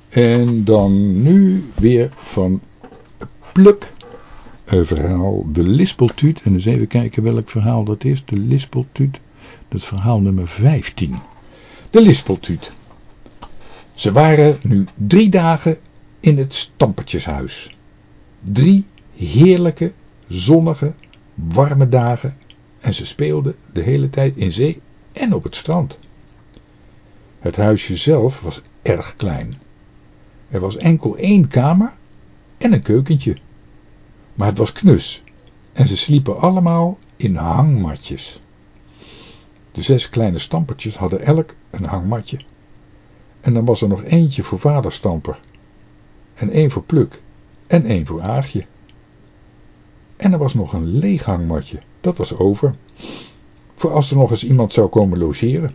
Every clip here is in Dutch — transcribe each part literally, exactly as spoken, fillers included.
En dan nu weer van Pluk. Een verhaal, de Lispeltuut. En eens even kijken welk verhaal dat is. De Lispeltuut. Dat is verhaal nummer vijftien. De Lispeltuut. Ze waren nu drie dagen in het Stampertjeshuis. Drie heerlijke, zonnige, warme dagen. En ze speelden de hele tijd in zee en op het strand. Het huisje zelf was erg klein. Er was enkel één kamer en een keukentje. Maar het was knus en ze sliepen allemaal in hangmatjes. De zes kleine stampertjes hadden elk een hangmatje. En dan was er nog eentje voor vader Stamper. En één voor Pluk. En één voor Aagje. En er was nog een leeg hangmatje. Dat was over. Voor als er nog eens iemand zou komen logeren.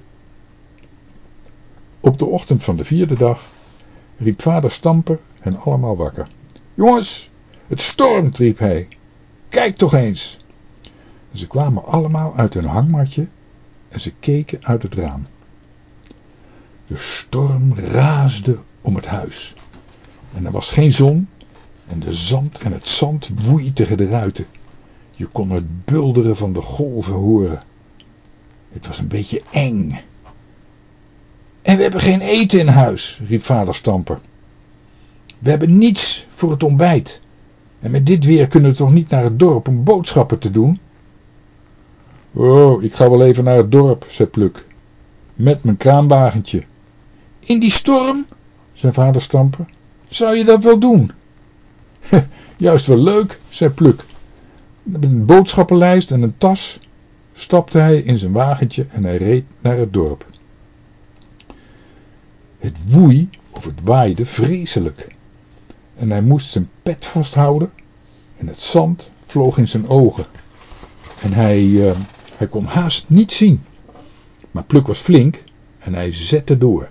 Op de ochtend van de vierde dag riep vader Stamper hen allemaal wakker. Jongens, het stormt, riep hij. Kijk toch eens. En ze kwamen allemaal uit hun hangmatje en ze keken uit het raam. De storm raasde om het huis. En er was geen zon en de zand en het zand woei tegen de ruiten. Je kon het bulderen van de golven horen. Het was een beetje eng. En we hebben geen eten in huis, riep vader Stamper. We hebben niets voor het ontbijt. En met dit weer kunnen we toch niet naar het dorp om boodschappen te doen? Oh, ik ga wel even naar het dorp, zei Pluk. Met mijn kraanwagentje. In die storm, zei vader Stamper. Zou je dat wel doen? Juist wel leuk, zei Pluk. Met een boodschappenlijst en een tas stapte hij in zijn wagentje en hij reed naar het dorp. Het woei, of het waaide, vreselijk. En hij moest zijn pet vasthouden en het zand vloog in zijn ogen. En hij, uh, hij kon haast niet zien. Maar Pluk was flink en hij zette door.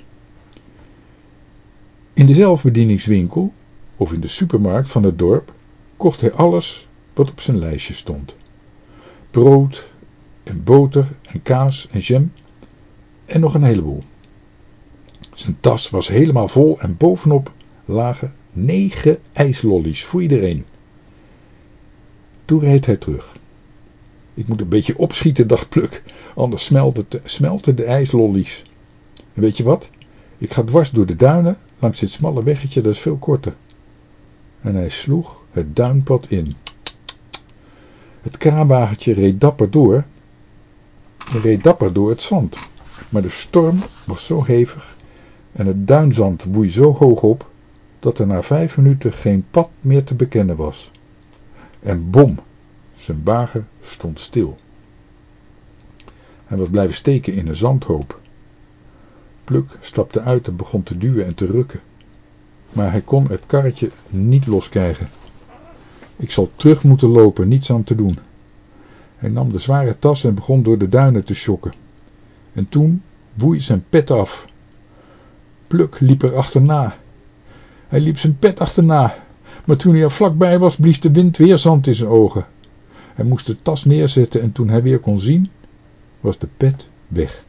In de zelfbedieningswinkel of in de supermarkt van het dorp kocht hij alles wat op zijn lijstje stond. Brood en boter en kaas en jam en nog een heleboel. Zijn tas was helemaal vol en bovenop lagen negen ijslollies voor iedereen. Toen reed hij terug. Ik moet een beetje opschieten, dacht Pluk, anders smelten de, smelten de ijslollies. En weet je wat? Ik ga dwars door de duinen, langs dit smalle weggetje, dat is veel korter. En hij sloeg het duinpad in. Het kraanwagentje reed dapper door. Hij reed dapper door het zand. Maar de storm was zo hevig en het duinzand woei zo hoog op, dat er na vijf minuten geen pad meer te bekennen was. En bom, zijn wagen stond stil. Hij was blijven steken in een zandhoop. Pluk stapte uit en begon te duwen en te rukken. Maar hij kon het karretje niet loskrijgen. Ik zal terug moeten lopen, niets aan te doen. Hij nam de zware tas en begon door de duinen te sjokken. En toen woei zijn pet af. Pluk liep er achterna. Hij liep zijn pet achterna. Maar toen hij er vlakbij was, blies de wind weer zand in zijn ogen. Hij moest de tas neerzetten en toen hij weer kon zien, was de pet weg.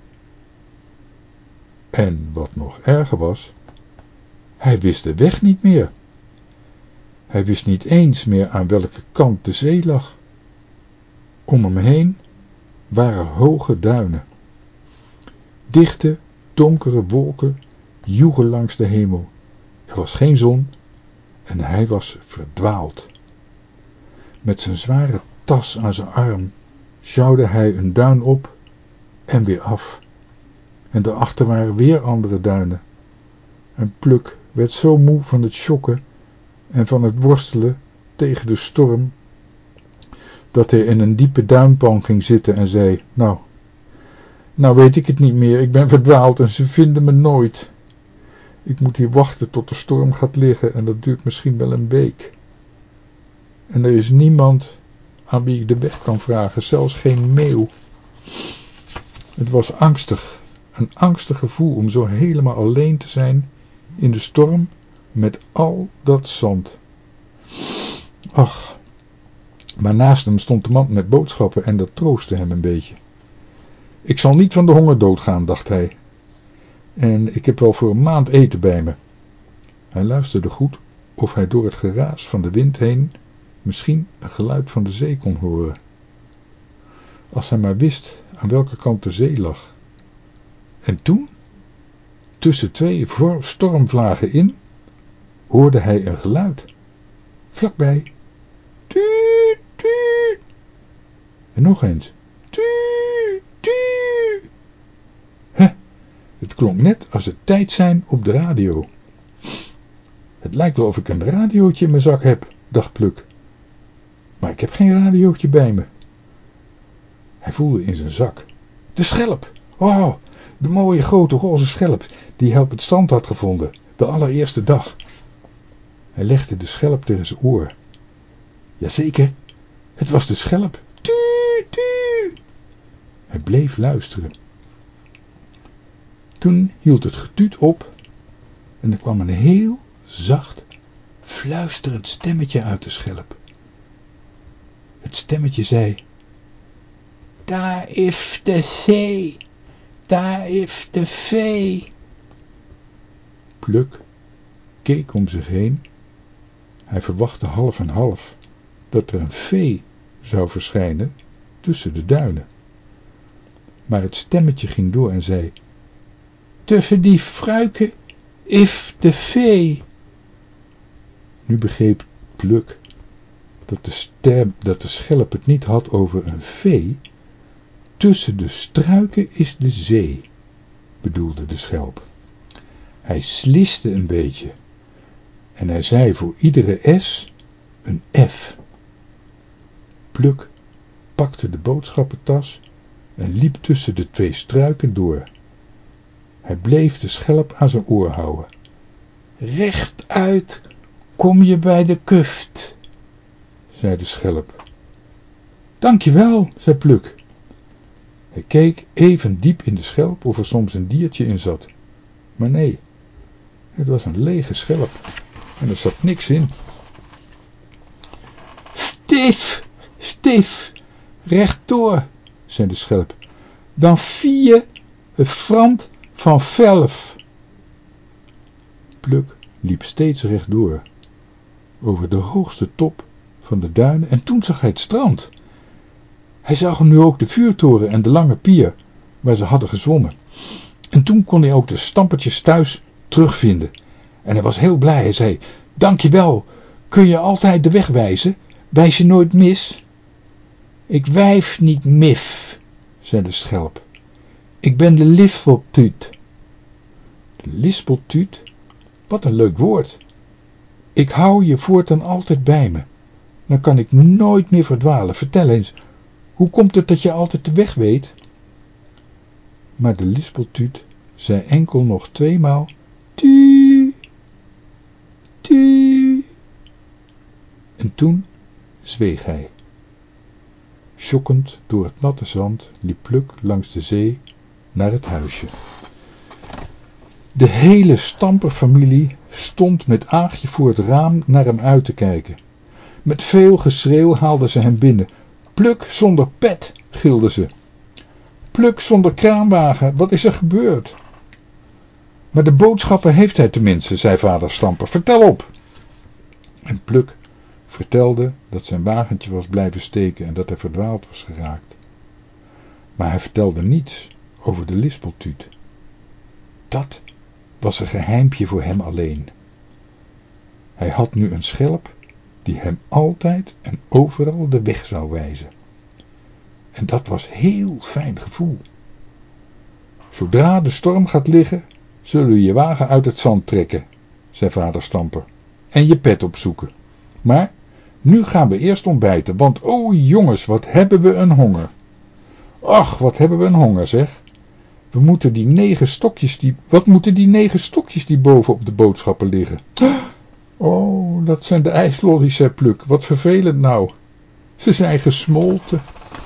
En wat nog erger was, hij wist de weg niet meer. Hij wist niet eens meer aan welke kant de zee lag. Om hem heen waren hoge duinen. Dichte, donkere wolken joegen langs de hemel. Er was geen zon en hij was verdwaald. Met zijn zware tas aan zijn arm sjouwde hij een duin op en weer af. En daarachter waren weer andere duinen. En Pluk werd zo moe van het sjokken en van het worstelen tegen de storm, dat hij in een diepe duinpan ging zitten en zei, nou, nou weet ik het niet meer, ik ben verdwaald en ze vinden me nooit. Ik moet hier wachten tot de storm gaat liggen en dat duurt misschien wel een week. En er is niemand aan wie ik de weg kan vragen, zelfs geen meeuw. Het was angstig, een angstig gevoel om zo helemaal alleen te zijn in de storm met al dat zand. Ach, maar naast hem stond de man met boodschappen en dat troostte hem een beetje. Ik zal niet van de honger doodgaan, dacht hij. En ik heb wel voor een maand eten bij me. Hij luisterde goed of hij door het geraas van de wind heen misschien een geluid van de zee kon horen. Als hij maar wist aan welke kant de zee lag. En toen, tussen twee stormvlagen in, hoorde hij een geluid. Vlakbij. Tuut, tuut. En nog eens. Tuut, tuut. Hè, het klonk net als het tijd zijn op de radio. Het lijkt wel of ik een radiootje in mijn zak heb, dacht Pluk. Maar ik heb geen radiootje bij me. Hij voelde in zijn zak. De schelp! Oh, de mooie grote roze schelp die hij op het strand had gevonden, de allereerste dag. Hij legde de schelp tegen zijn oor. Jazeker, het was de schelp. Tuut, tuut. Hij bleef luisteren. Toen hield het getuut op en er kwam een heel zacht, fluisterend stemmetje uit de schelp. Het stemmetje zei: daar is de zee, daar is de vee. Pluk keek om zich heen. Hij verwachtte half en half dat er een vee zou verschijnen tussen de duinen. Maar het stemmetje ging door en zei: tussen die fruiken is de vee. Nu begreep Pluk dat de, stem, dat de schelp het niet had over een vee. Tussen de struiken is de zee, bedoelde de schelp. Hij sliste een beetje en hij zei voor iedere S een F. Pluk pakte de boodschappentas en liep tussen de twee struiken door. Hij bleef de schelp aan zijn oor houden. Rechtuit kom je bij de kuft, zei de schelp. Dankjewel, zei Pluk. Hij keek even diep in de schelp of er soms een diertje in zat. Maar nee, het was een lege schelp en er zat niks in. Stif, stif, rechtdoor, zei de schelp. Dan zie je het frant van velf. Pluk liep steeds rechtdoor, over de hoogste top van de duinen en toen zag hij het strand. Hij zag nu ook de vuurtoren en de lange pier waar ze hadden gezwommen. En toen kon hij ook de stampertjes thuis terugvinden. En hij was heel blij. Hij zei: dankjewel, kun je altijd de weg wijzen? Wijs je nooit mis? Ik wijf niet mif, zei de schelp. Ik ben de lispeltuut. De lispeltuut? Wat een leuk woord. Ik hou je voortaan altijd bij me. Dan kan ik nooit meer verdwalen. Vertel eens, hoe komt het dat je altijd de weg weet? Maar de lispeltuut zei enkel nog tweemaal: tu, tu. En toen zweeg hij. Sjokkend door het natte zand liep Pluk langs de zee naar het huisje. De hele stamperfamilie stond met Aagje voor het raam naar hem uit te kijken. Met veel geschreeuw haalden ze hem binnen. Pluk zonder pet, gilden ze. Pluk zonder kraanwagen, wat is er gebeurd? Maar de boodschappen heeft hij tenminste, zei vader Stamper. Vertel op! En Pluk vertelde dat zijn wagentje was blijven steken en dat hij verdwaald was geraakt. Maar hij vertelde niets over de lispeltuut. Dat was een geheimpje voor hem alleen. Hij had nu een schelp die hem altijd en overal de weg zou wijzen. En dat was heel fijn gevoel. Zodra de storm gaat liggen, zullen we je wagen uit het zand trekken, zei vader Stamper, en je pet opzoeken. Maar nu gaan we eerst ontbijten, want o jongens, wat hebben we een honger. Ach, wat hebben we een honger, zeg. We moeten die negen stokjes, die, wat moeten die negen stokjes die boven op de boodschappen liggen? Oh, dat zijn de ijslollies, zei Pluk. Wat vervelend nou. Ze zijn gesmolten.